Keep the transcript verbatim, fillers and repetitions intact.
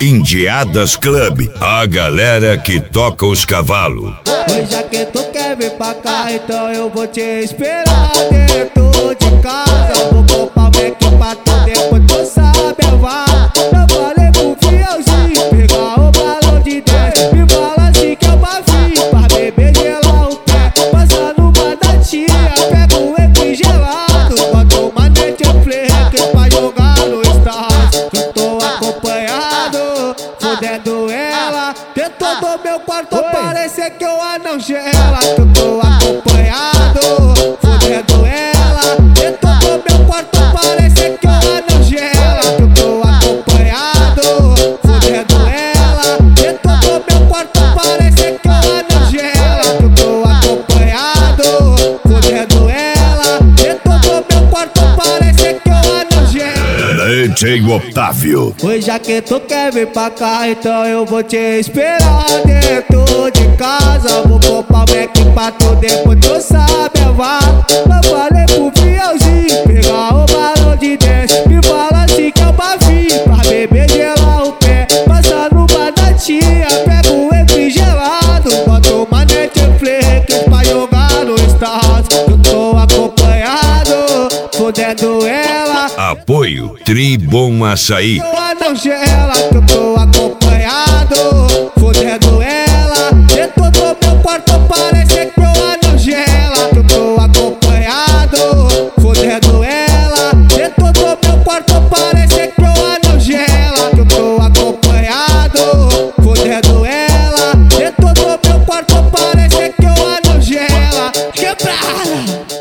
Indiadas Club, a galera que toca os cavalos. Hoje já que tu quer vir pra cá, então eu vou te esperar dentro de casa. Vou comprar o Mac pra tu, depois tu sabe a vara. Eu falei pro fielzinho pegar o balão de dez. Me fala assim que eu bafinho pra beber, gelar o pé. Passa no batatinha, pega o refrigerado, bota uma Netflix pra jogar no Stars. Eu tô acompanhado, fodendo ela dentro do meu quarto. Parece que eu a não gela. Eu tô acompanhado, fodendo ela dentro do meu quarto. Parece que eu a não gela. Eu tô acompanhado, fodendo ela dentro do meu quarto. Parece que eu a não gela. Eu tô acompanhado, fodendo ela dentro do meu quarto. Parece que eu a não gela. D J Otávio. Pois já que tu quer vir pra cá, então eu vou te esperar dentro de casa. Vou comprar o Mac pra tu, depois tu sabe a vara. Eu falei pro fielzinho pegar o balão de dez. Me fala assim que eu bafinho pra beber, gelar o pé. Passa no batatinha, pega o refrigerado, bota uma Netflix pra jogar no Stars. Eu tô acompanhado, fodendo ela. Apoio Tribom Açaí. Eu a não gela, que eu tô acompanhado, fodendo ela dentro do meu quarto. Parece que eu a não gela. Que eu tô acompanhado, fodendo ela dentro do meu quarto. Parece que eu a não gela. Que eu tô acompanhado, fodendo ela dentro do meu quarto. Parece que eu a não gela. Quebrada.